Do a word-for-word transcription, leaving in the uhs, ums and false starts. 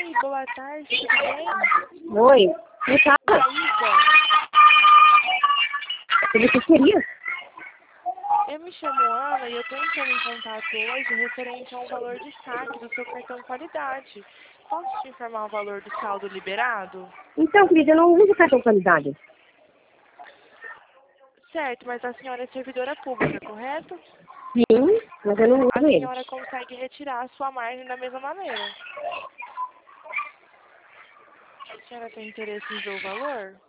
Oi, boa tarde, tudo bem? Oi, me fala. Maísa, O que queria? eu me chamo Ana e eu estou entrando em contato hoje referente a um valor de saque do seu cartão qualidade. Posso te informar o valor do saldo liberado? Então, querida, eu não uso cartão qualidade. Certo, mas a senhora é servidora pública, correto? Sim, mas eu não A uso ele. senhora consegue retirar a sua margem da mesma maneira. A senhora tem interesse em ver o valor?